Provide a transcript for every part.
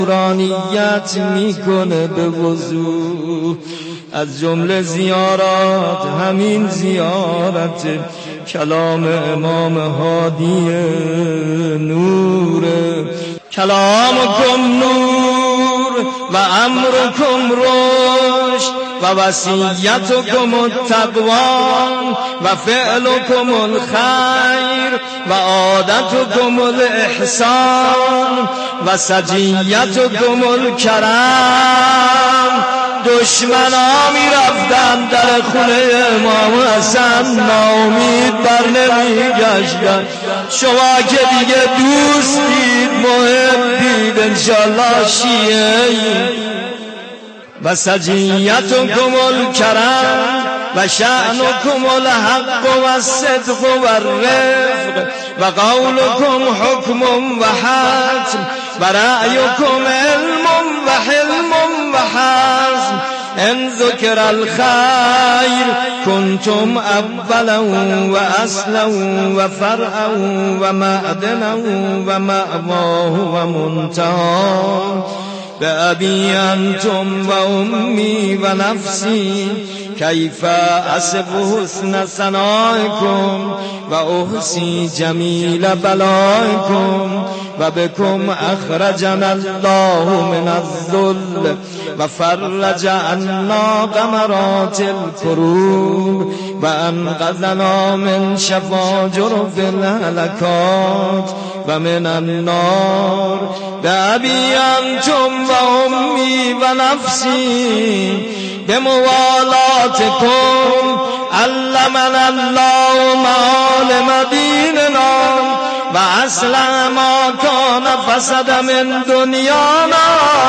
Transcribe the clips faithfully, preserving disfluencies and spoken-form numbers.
نورانیت میکنه به وضوح. از جمله زیارات همین زیارت کلام امام هادی نور. کلامکم نور و امرکم رشد و وصیتکم التقوی و فعلکم الخیر و عادتکم الاحسان و سجیتکم الکرم. دشمنا می رفتن در خونه امام حسن ناامید بر نمی گشتن. شما که دیگه دوستید محبید انشالله شیعه. و سجیتکم الکرم و شأنکم الحق و الصدق و الرفق و قولکم حکم و حتم و رأیکم علم و حلم و حزم. ان ذکر الخیر کنتم اولا و اصلا و فرعا و معدنا و مأواه و منتهى. بأبي أنتم وأمي ونفسي كيف أصف حسن ثنائكم وأحصي جميل بلائكم. وبكم أخرجنا الله من الذل وفرج عنا غمرات الكروب وأنقذنا من شفاجر في الهلكات ومن النار. بأبي أنتم وأمي ونفسي بموالاتكم علمنا الله معالم ديننا وأصلح ما كان فسد من دنيانا.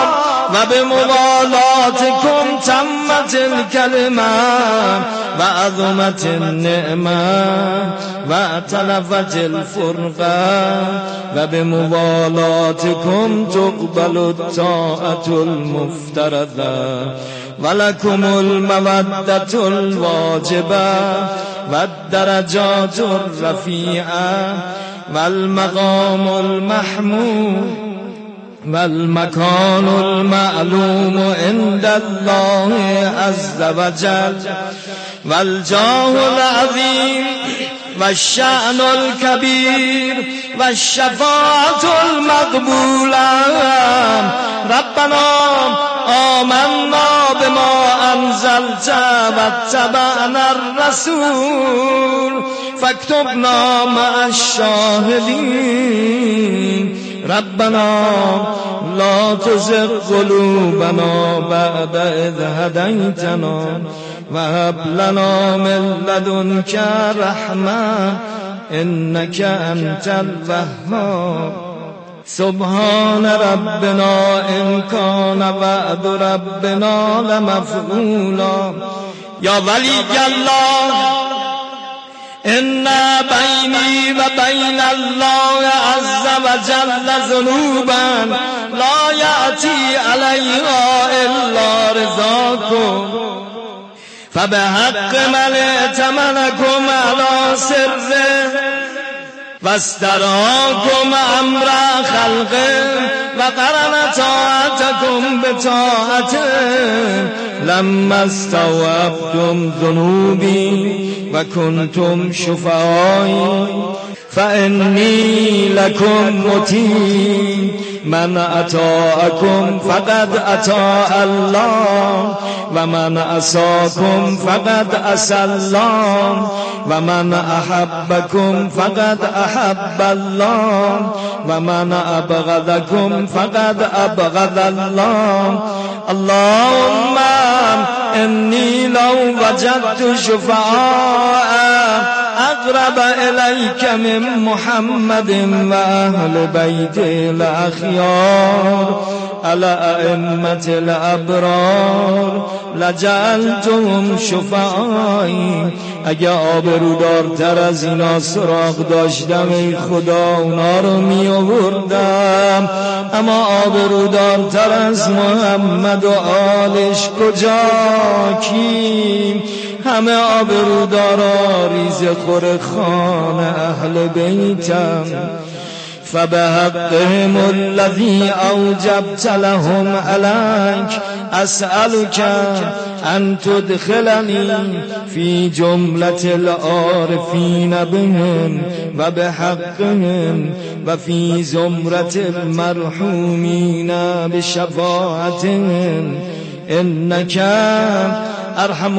وبموالاتكم تمت الكلمة وعظمت النعمة واتلفت الفرقة. وبموالاتكم تقبل الطاعة المفترضة ولكم المودة الواجبة والدرجات الرفيعة والمقام المحمود والمكان المعلوم عند الله عز وجل والجاه العظيم والشأن الكبير والشفاعة المقبولة. ربنا آمنا بما أنزلت واتبعنا الرسول فاكتبنا مع الشاهدين. ربنا لا تزغ قلوبنا بعد إذ هديتنا وهب لنا من لدنك رحمة إنك أنت الوهاب. سبحان ربنا إن كان وعد ربنا لمفعولا. يا ولي الله إن بيني وبين الله عز وجل ذنوبا لا يأتي عليها إلا رضاكم. فبحق من ائتمنكم على سره واستراكم أمر خلقه وقرن طاعتكم بطاعته لما استوعبتم ذنوبي وكنتم شفعائي. فإني لكم مطيع من أطاعكم فقد أطاع الله ومن عصاكم فقد عصى الله ومن أحبكم فقد أحب الله ومن أبغضكم فقد أبغض الله. اللهم إني لو وجدت شفعاء أقرب إليك من محمد وأهل بيته الأخيار على أئمة الأبرار لجعلتهم شفعائی. اگه آبرودارتر از اینا سراغ داشتم ای خدا اونا رو می آوردم، اما آبرودارتر از محمد و آلش کجا کی؟ همه آبرودارا ریز خور خانه اهل بیتم. فبحقهم الذي أوجبت لهم عليك أسألك أن تدخلني في جملة العارفين بهم وبحقهم وفي زمرة المرحومين بشفاعتهم إنك أرحم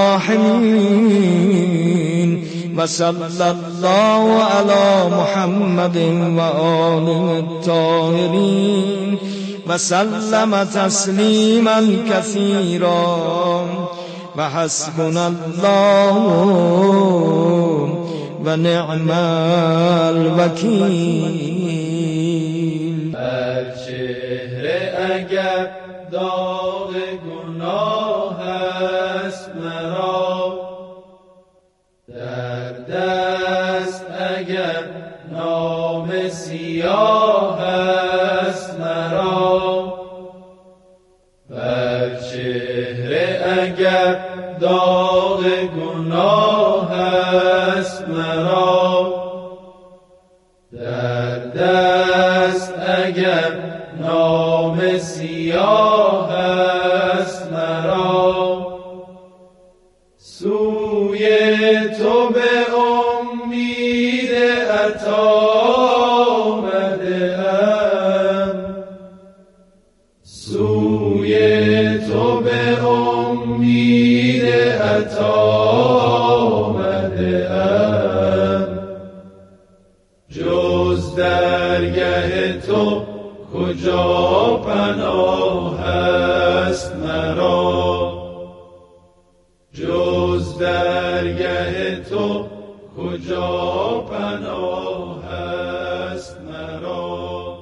الراحمين. وصلى الله على محمد وآله الطاهرين وسلم تسليما كثيرا وحسبنا الله ونعم الوكيل. چهره اگر داغ گناه است مرا، در دست اگر نام سیاه است مرا، بر چهره اگر داغ گناه است مرا، در دست اگر نام سیاه است مرا، سوی تو به امید عطا آمده‌ام، سوی تو به امید عطا آمده‌ام، جز درگه تو کجا پناه است مرا، جز درگه تو کجا پناه است مرا،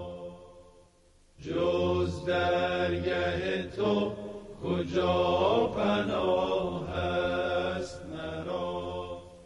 جز درگه تو کجا پناه است مرا.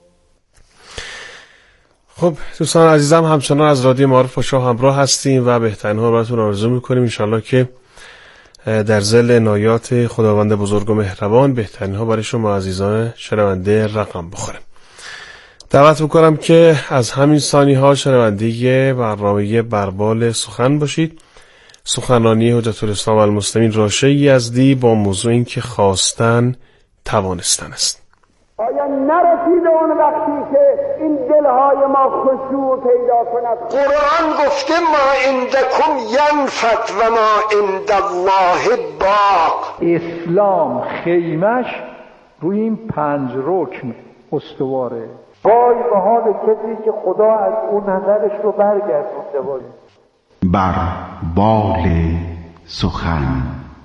خب دوستان عزیزم، همچنان از رادیو معارف با شما همراه هستیم و بهترین ها براتون آرزو میکنیم انشالله که در ظل عنایات خداوند بزرگ و مهربان بهترین ها برای شما عزیزان شنونده رقم بخوره. دعوت میکنم که از همین ثانی ها شنونده برنامه بربال سخن باشید. سخنرانی حجت الاسلام المسلمین راشه یزدی با موضوع این که خواستن توانستن است. آیا نرسیده اون وقتی که این دلهای ما خشوع پیدا کند؟ قرآن گفته ما عندکم ینفد و ما عند الله باق. اسلام خیمش روی این پنج رکن استواره. وای به حال کسی که خدا از اون نظرش رو برگردونده باشه. بر بال سخن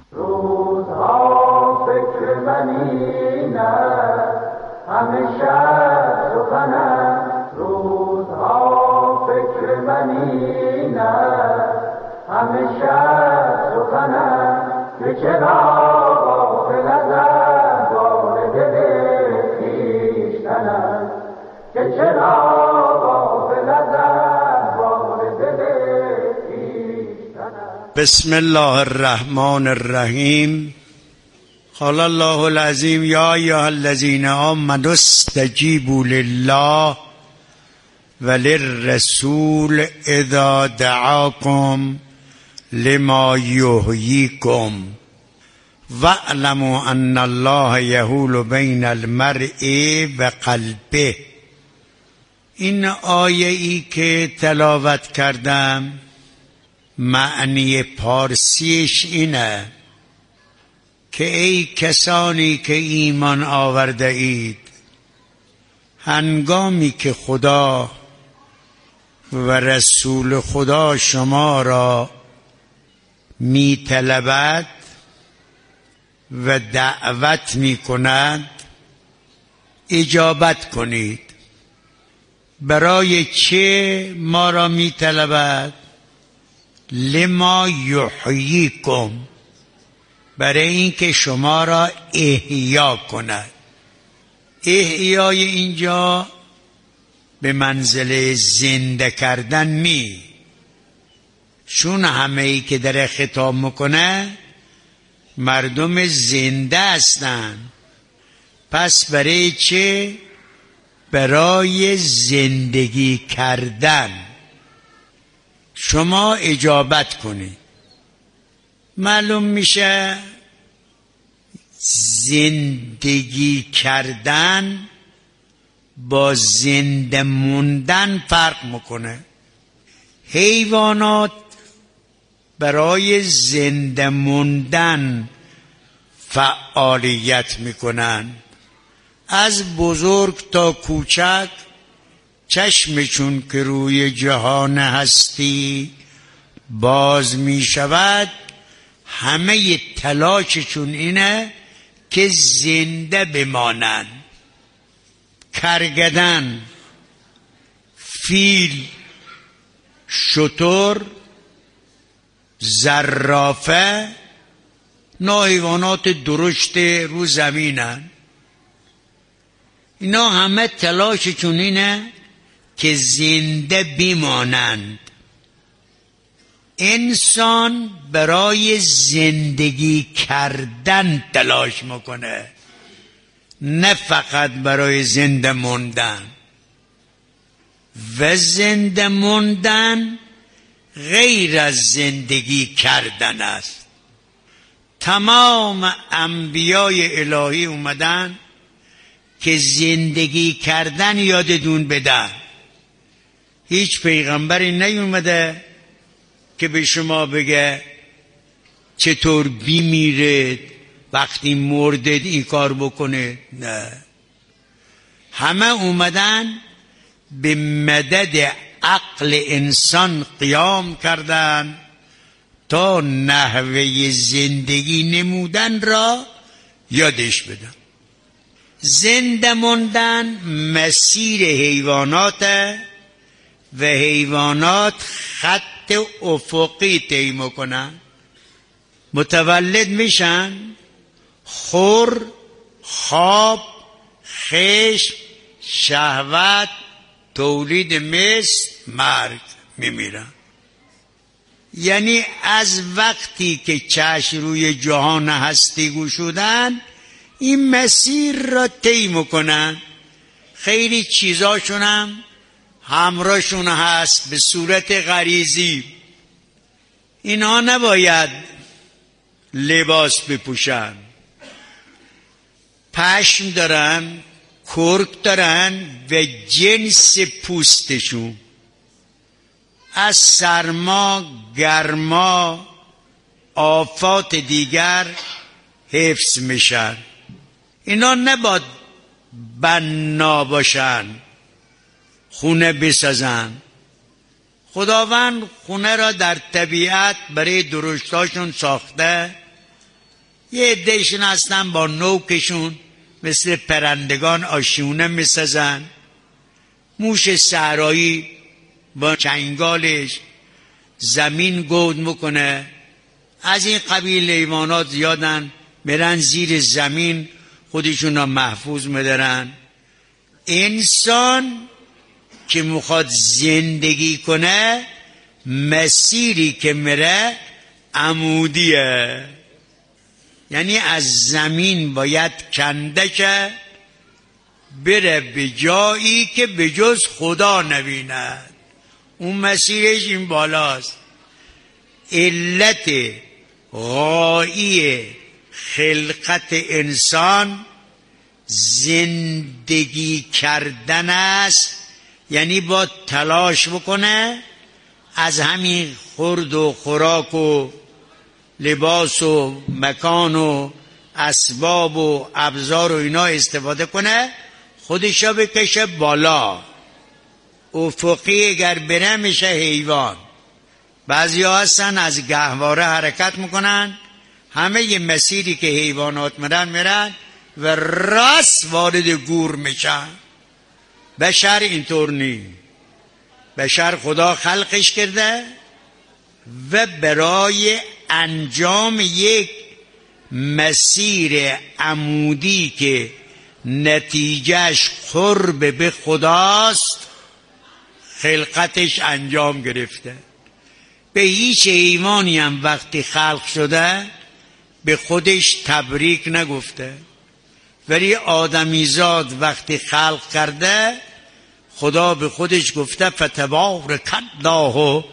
روزها فکر من این است، همیشه سخنم. روزها فکر من این است، همیشه سخنم. که چرا غافل از احوال دل خویشتنم، که چرا غافل از احوال دل خویشتنم. بسم الله الرحمن الرحیم. قال الله العظیم یا ایها الذین آمنوا استجیبوا لله وللرسول اذا دعاکم لما یحییکم واعلموا ان الله یحول بین المرء و قلبه. این آیه ای که تلاوت کردم معنی پارسیش اینه که ای کسانی که ایمان آورده اید، هنگامی که خدا و رسول خدا شما را می طلبد و دعوت می کند اجابت کنید. برای چه ما را می طلبد؟ لما یحییکم، برای اینکه شما را احیا کند. احیای اینجا به منزله زنده کردن نی، چون همه ای که در خطاب میکنه مردم زنده هستن. پس برای چه؟ برای زندگی کردن. شما اجابت کنید. معلوم میشه زندگی کردن با زنده موندن فرق میکنه. حیوانات برای زنده موندن فعالیت میکنن، از بزرگ تا کوچک چشمشون که روی جهان هستی باز میشود همه تلاششون اینه که زنده بمانن. کرگدن، فیل، شتر، زرافه، اینا حیوانات درشت رو زمینن. اینا همه تلاششون اینه که زنده بمانند. انسان برای زندگی کردن تلاش میکنه، نه فقط برای زنده موندن. و زنده موندن غیر از زندگی کردن است. تمام انبیای الهی اومدن که زندگی کردن یادتون بدن. هیچ پیغمبری نیومده که به شما بگه چطور بیمیرید، وقتی مردید این کار بکنید. نه، همه اومدن به مدد عقل انسان قیام کردن تا نحوه زندگی نمودن را یادش بدن. زنده موندن مسیر حیوانات و حیوانات خط افقی طی میکنن. متولد میشن، خور، خواب، خشم، شهوت، تولید مثل، مرگ، میمیرن. یعنی از وقتی که چشم روی جهان هستی گشودن این مسیر را طی میکنن. خیلی چیزاشون هم همراهشون هست به صورت غریزی. اینها نباید لباس بپوشن، پشم دارن، کرک دارن و جنس پوستشون از سرما، گرما، آفات دیگر حفظ میشن. اینا نباید بنا باشن، خونه بسازن. خداوند خونه را در طبیعت برای درشتاشون ساخته. یه عده‌شون هستن با نوکشون مثل پرندگان آشیونه میسازن. موش صحرایی با چنگالش زمین گود میکنه. از این قبیل حیوانات زیادن، میرن زیر زمین خودشون را محفوظ میدارن. انسان که میخواد زندگی کنه مسیری که میره عمودیه، یعنی از زمین باید کنده که بره به جایی که به جز خدا نبیند. اون مسیرش این بالاست. علت غایی خلقت انسان زندگی کردن است، یعنی با تلاش بکنه از همین خورد و خوراک و لباس و مکان و اسباب و ابزار و اینا استفاده کنه، خودشا بکشه بالا. افقی اگر بره میشه حیوان. بعضی ها هستن از گهواره حرکت میکنن، همه ی مسیری که حیوانات میرن میرن و راست وارد گور میشن. بشر اینطور نی. بشر خدا خلقش کرده و برای انجام یک مسیر عمودی که نتیجهش قرب به خداست خلقتش انجام گرفته. به هیچ حیوانی هم وقتی خلق شده به خودش تبریک نگفته، ولی آدمیزاد وقتی خلق کرده خدا به خودش گفته فتبارک الله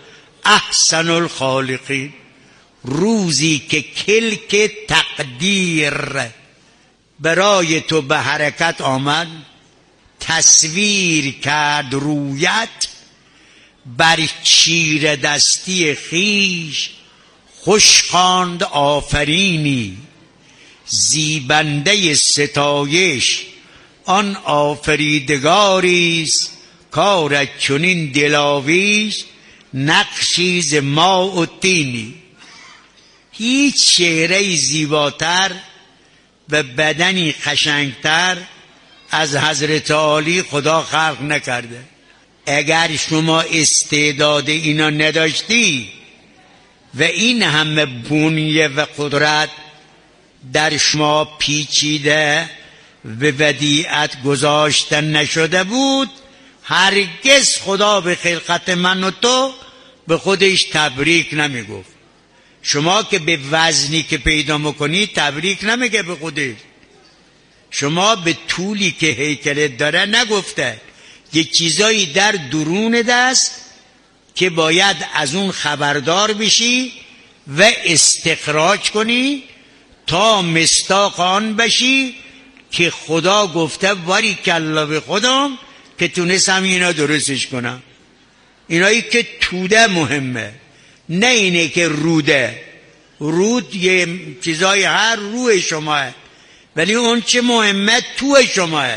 احسن الخالقین. روزی که کلک تقدیر برای تو به حرکت آمد، تصویر کرد رویت، بر چیر دستی خیش خوش خواند آفرینی. زیبنده ستایش آن آفریدگاریست، کارت چنین دلاویز نقشی ز ماء و طینی. هیچ چهره زیباتر و بدنی قشنگتر از حضرت عالی خدا خلق نکرده. اگر شما استعداد اینا نداشتی و این همه بنیه و قدرت در شما پیچیده و ودیعت گذاشتن نشده بود، هرگز خدا به خلقت من و تو به خودش تبریک نمی گفت. شما که به وزنی که پیدا میکنی تبریک نمیگه به خودش. شما به طولی که هیکلت داره نگفته. یه چیزایی در درون دست که باید از اون خبردار بشی و استخراج کنی تا مصداق آن بشی که خدا گفته باریکالله به خودم که تونستم اینا درستش کنم. اینایی که توده مهمه، نه اینه که روده. رود یه چیزای هر روی شماه، ولی اون چه مهمه تو شماه.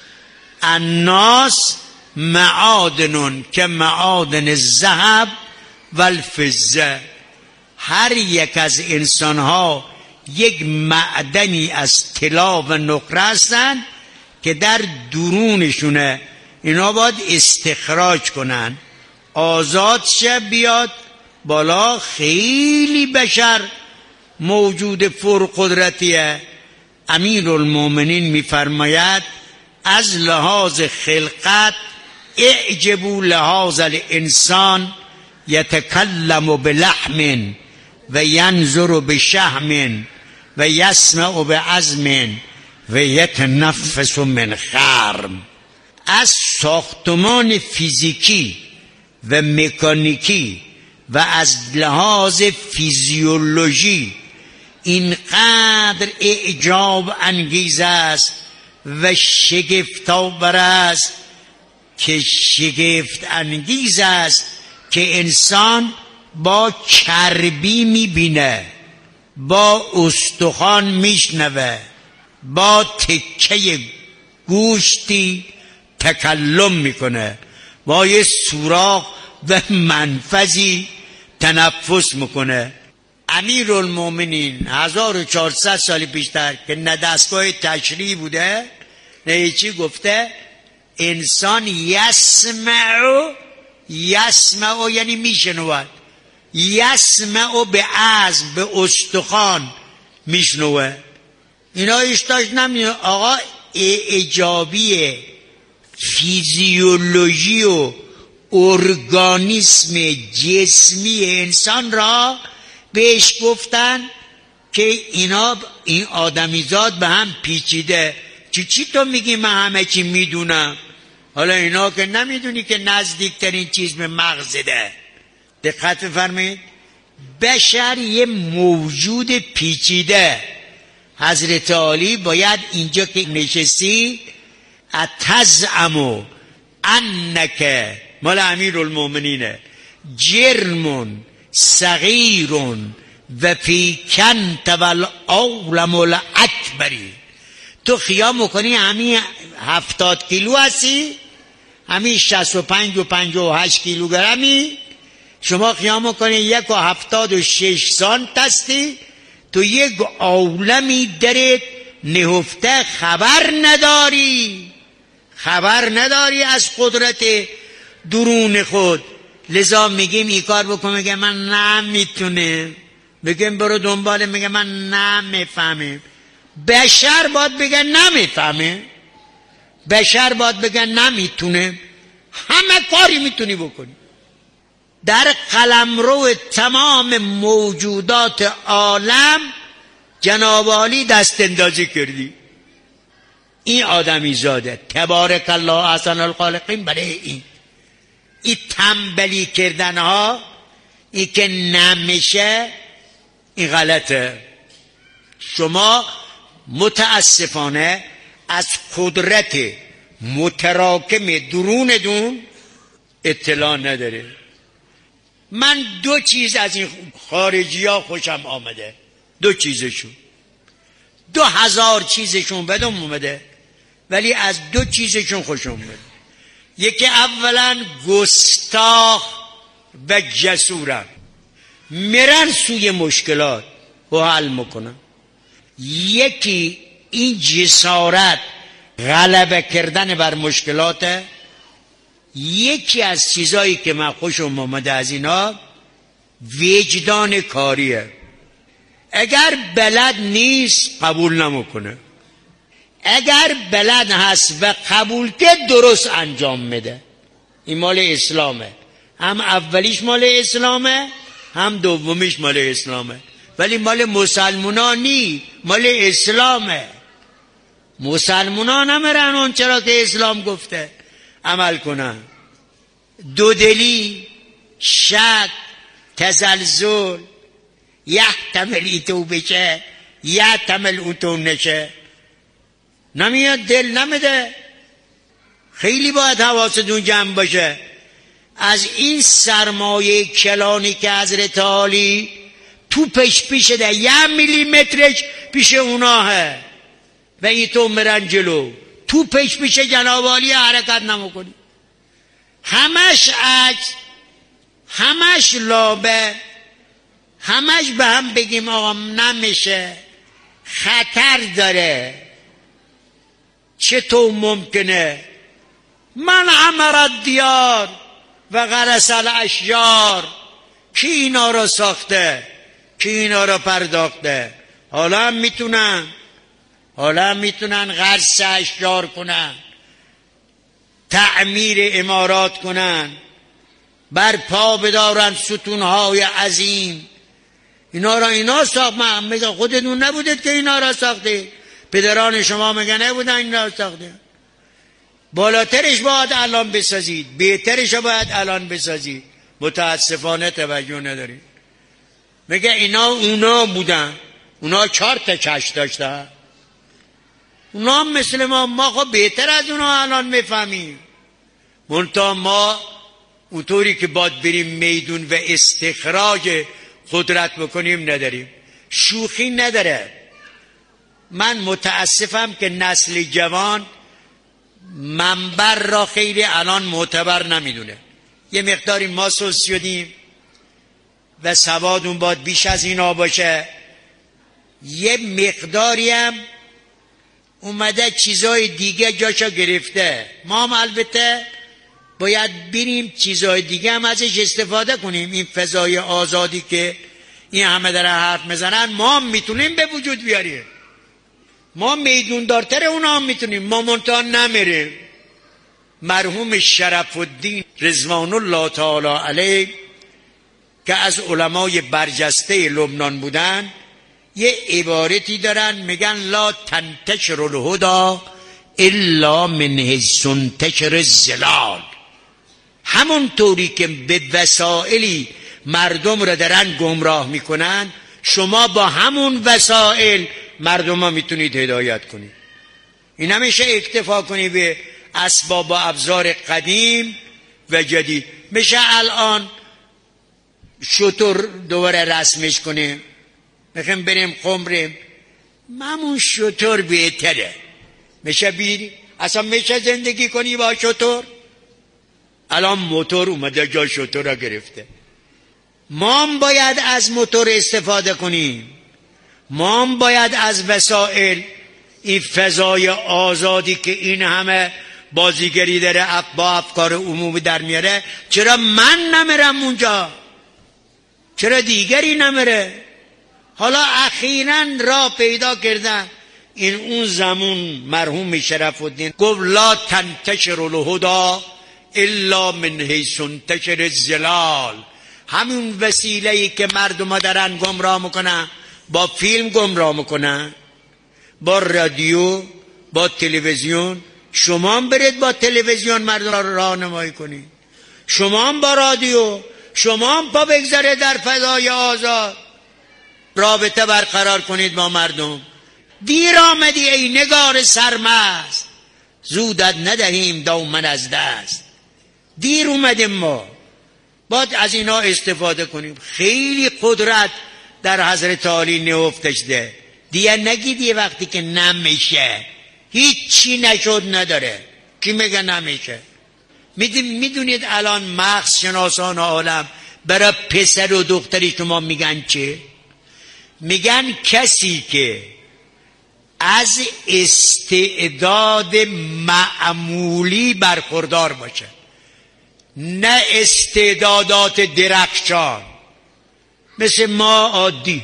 الناس معادنون که معادن الذهب و الفضه. هر یک از انسانها یک معدنی از طلا و نقره هستن که در درونشونه. اینا باید استخراج کنن، آزاد شه بیاد بالا. خیلی بشر موجود فرقدرتیه. امیر المومنین میفرماید از لحاظ خلقت اعجبوا لحاظ الانسان یتکلم بلحم و ینظر بشحم و یسمع بعظم و یتنفس من خرم. از ساختمان فیزیکی و مکانیکی و از لحاظ فیزیولوژی اینقدر اعجاب انگیز است و شگفت‌آور است که شگفت انگیز است که انسان با چربی میبینه، با استخوان میشنوه، با تکه گوشتی تکلم میکنه، با یه سوراخ و منفذی تنفس میکنه. امیر المومنین هزار و چهارصد سال پیشتر که نه دستگاه تشریح بوده نه چی گفته، انسان یسمع یسمع یعنی میشنود، یسمع به عظم به استخوان میشنوه. اینا اشتاش نمیدونه. آقا ایجابی فیزیولوژی و ارگانیسم جسمی انسان را بهش گفتن که اینا این آدمیزاد به هم پیچیده. چی چی تو میگی من همه چی میدونم؟ حالا اینا که نمیدونی که نزدیکترین چیز به مغزده. دقت بفرمایید، بشر یه موجود پیچیده. حضرت علی باید اینجا که نشستی اتزعمو انک مال امیر المومنینه جرمون صغیرون و فی کنت والعالم الاکبری. تو خیال میکنی همین هفتاد کیلو هستی، همین شصت و پنج و پنج و هشت کیلوگرمی. شما خیال میکنی یک و هفتاد و شش سانت هستی، تو یک عالمی درت نهفته، خبر نداری، خبر نداری از قدرت درون خود. لذا میگیم این کار بکن، میگه من نمیتونه. بگیم برو دنباله، میگه من نمیفهمم. بشر باید بگه نمیفهمه، بشر باید بگه نمیتونه. همه کاری میتونی بکنی. در قلمرو تمام موجودات عالم جناب عالی دست اندازی کردی. این آدمی زاده تبارک الله احسن الخالقین. برای این این تنبلی کردن ها، این که نمیشه این غلطه. شما متاسفانه از قدرت متراکم درونتون اطلاع نداره. من دو چیز از این خارجی ها خوشم آمده، دو چیزشون، دو هزار چیزشون بدم اومده، ولی از دو چیزشون خوشم اومده. یکی اولا گستاخ و جسورن، میرن سوی مشکلات و حل میکنن. یکی این جسارت غلبه کردن بر مشکلاته. یکی از چیزایی که من خوشم اومده از اینا وجدان کاریه. اگر بلد نیست قبول نمیکنه، اگر بلد هست و قبول که درست انجام میده. این مال اسلامه، هم اولیش مال اسلامه هم دومیش مال اسلامه، ولی مال مسلمانان نی، مال اسلامه. مسلمانان نمیرن اون چرا که اسلام گفته عمل کنن. دودلی، شک، تزلزل، یحتمل ایتو بشه یحتمل اوتو نشه، نمیاد، دل نمیده. خیلی باید حواستون جمع باشه. از این سرمایه کلانی که حضرت عالی تو پیش پیش ده یه میلیمترش پیش اوناه و ای تو مرن جلو، تو پیش پیش جناب عالی حرکت نمیکنی. همش عجز، همش لابه، همش به هم بگیم آقا نمیشه، خطر داره، چطور ممکنه؟ من عمر دیار و غرس الاشجار، کی اینا رو ساخته، کی اینا رو پرداخته؟ حالا هم میتونن حالا هم میتونن غرس اشجار کنن، تعمیر عمارات کنن، بر پا بدارن ستونهای عظیم. اینا را اینا ساخت. من میگم خودتون نبودید که اینا را ساخته، پدران شما میگن نبودن اینا را ساخته. بالاترش باید الان بسازید، بهترش باید الان بسازید. متاسفانه توجه ندارید. میگه اینا اونا بودن، اونا چهار تا چشم داشتن، اونا هم مثل ما، ما خب بهتر از اونا الان میفهمیم. منتها ما اونطوری که باید بریم میدون و استخراج قدرت بکنیم نداریم. شوخی نداره. من متاسفم که نسل جوان منبر را خیلی الان معتبر نمیدونه. یه مقداری ما سوس شدیم و سواد اون باید بیش از اینا باشه. یه مقداری هم اومده چیزای دیگه جاشا گرفته. ما هم البته باید بریم چیزای دیگه هم ازش استفاده کنیم. این فضای آزادی که این همه داره حرف میزنن ما هم میتونیم به وجود بیاریم. ما میدون دارتر اونا هم میتونیم، ما منتها نمیریم. مرحوم شرف الدین رضوان الله تعالی علیه که از علمای برجسته لبنان بودن یه عبارتی دارن، میگن لا تنتشر الهدى الا من حیث تنتشر الظلال. همون طوری که به وسائلی مردم را دارن گمراه میکنن، شما با همون وسائل مردم ها میتونید هدایت کنید. این همیشه اکتفا کنید به اسباب و ابزار قدیم و جدید. میشه الان شطور دوباره رسمش کنیم، میخوایم بریم قمریم، همون شطور بهتره. میشه بیری اصلا میشه زندگی کنی با شطور. الان موتور اومده جا شطور را گرفته. ما هم باید از موتور استفاده کنیم. ما هم باید از وسائل این فضای آزادی که این همه بازیگری داره با افکار عمومی در میاره، چرا من نمیرم اونجا؟ چرا دیگری نمیره؟ حالا اخیراً را پیدا کردن. این اون زمان مرحوم شرف الدین گفت لا تنتشر الهدى الا من حیث تنتشر الظلال. همون وسیله‌ای که مردم دارن گمراه میکنن، با فیلم گمراه میکنن، با رادیو، با تلویزیون. شما هم برید با تلویزیون مردم را راهنمایی کنید، شما هم با رادیو، شما هم پا بگذاره در فضای آزاد، رابطه برقرار کنید با مردم. دیر آمدی ای نگار سرمست، زودت ندهیم دامن از دست. دیر اومدیم، ما باید از اینا استفاده کنیم. خیلی قدرت در حضرت علی نهفته شده. دیگه نگید یه وقتی که نمیشه هیچی نشد نداره. کی میگه نمیشه؟ میدونید الان مغز شناسان عالم برای پسر و دختری شما میگن چه؟ میگن کسی که از استعداد معمولی برخوردار باشه، نه استعدادات درخشان مثل ما عادی،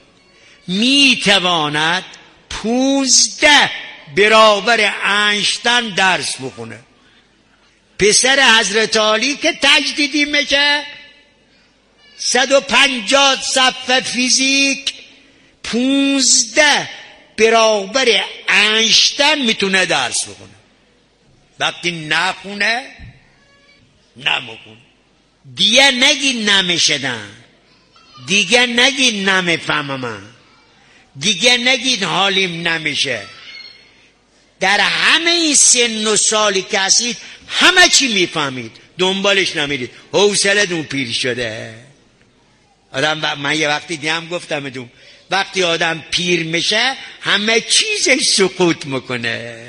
میتواند پونزده برابر انشتن درس بخونه. پسر حضرت علی که تجدیدی میشه صد و پنجاه صفحه فیزیک، پونزده برابر انشتن میتونه درس بخونه. وقتی نخونه نمخونه. دیگه نگید نمیشدن، دیگه نگید نمیفهمم، دیگه نگید حالیم نمیشه. در همه این سن و سالی که هستید همه چی میفهمید، دنبالش نمیرید. حوصله دون پیر شده آدم. من یه وقتی دیگه گفتم دون وقتی آدم پیر میشه همه چیزش سقوط میکنه.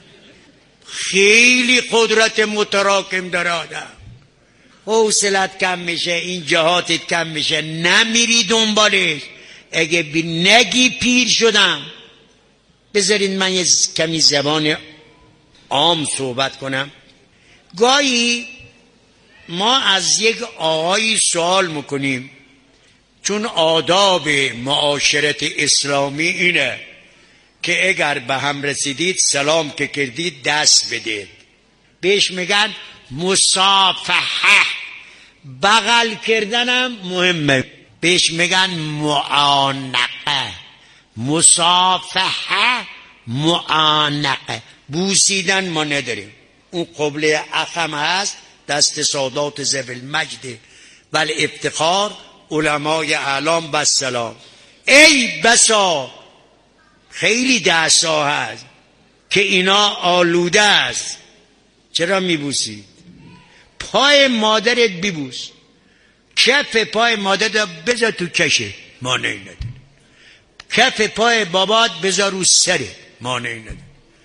خیلی قدرت متراکم داره آدم. حوصلت کم میشه، این جهاتت کم میشه، نمیری دنبالش. اگه بی نگی پیر شدم. بذارید من یه کمی زبان عام صحبت کنم. گاهی ما از یک آقایی سوال میکنیم، چون آداب معاشرت اسلامی اینه که اگر به هم رسیدید سلام که کردید دست بدید. بهش میگن مصافحه. بغل کردنم مهمه، بهش میگن معانقه. مصافحه معانقه. بوسیدن ما نداریم. اون قبله اخم هست، دست سادات ذوی المجد و الافتخار، علمای اعلام و السلام. ای بسا خیلی دست ها هست که اینا آلوده است. چرا میبوسید؟ پای مادرت ببوس، کف پای مادرت بذار تو کشه، مانعی نداره. کف پای بابات بذار رو سره، مانعی نداره.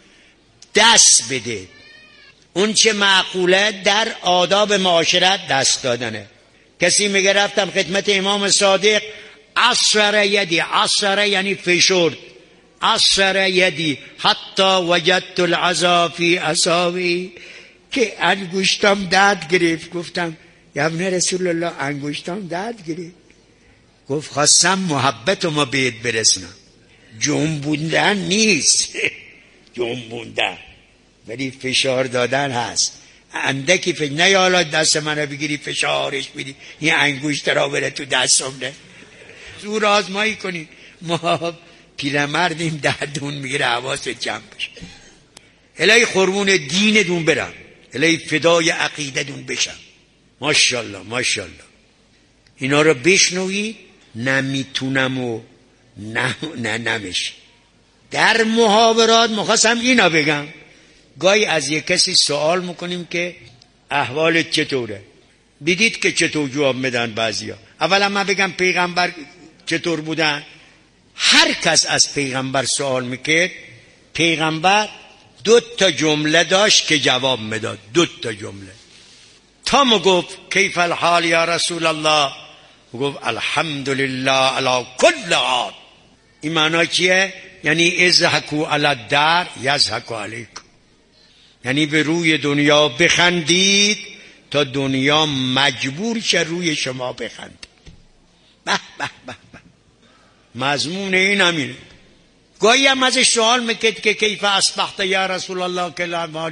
دست بده. اون چه معقوله در آداب معاشرت دست دادنه. کسی میگه رفتم خدمت امام صادق، عصر یدی. عصر یعنی فشرد. عصر یدی حتی وجدت العزا فی اصابعی، که انگشتم درد گرفت. گفتم یا ابن رسول الله انگشتم درد گرفت. گفت خواستم محبتو ما بهت برسنم. جنبوندن نیست، جنبوندن ولی فشار دادن هست. اندکی فکر نه حالا دست منو بگیری فشارش بدی این انگشت را بره تو دستم، نه زور آزمایی کنی. ما پیرمردیم دردون میگیره، حواست جمع بشه. الهی قربون دین دون برم، الهی فدای عقیده دون بشم. ماشاءالله ماشاءالله. اینا رو بشنوید. نمیتونم و نه نه نمیشه. در محاورات مخواستم اینا بگم. گاهی از یک کسی سوال میکنیم که احوالت چطوره، بدید که چطور جواب میدن بعضیا. اولا من بگم پیغمبر چطور بودن. هر کس از پیغمبر سوال میکرد، پیغمبر دو تا جمله داشت که جواب میداد. دو تا جمله. تا ما گفت کیف الحال یا رسول الله، گفت الحمدلله علی کل حال. این معنی چیه؟ یعنی اضحکوا علی الدار یضحکوا علیکم. یعنی به روی دنیا بخندید تا دنیا مجبور شه روی شما بخند. به به به به. مضمون این همینه. گاهی هم ازش سوال میکرد که کیف اصبحت یا رسول الله، که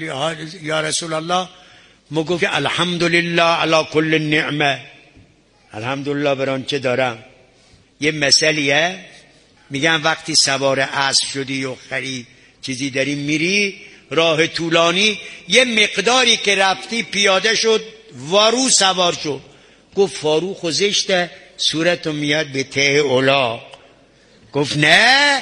یا رسول الله ما گفت الحمدلله علی کل نعمه، الحمدلله بران چه دارم. یه مسئله میگن وقتی سوار اسب شدی و خرید چیزی داری میری راه طولانی، یه مقداری که رفتی پیاده شد وارو سوار شد، گفت فاروق و زشته، صورتو میاد به ته اولا. گفت نه،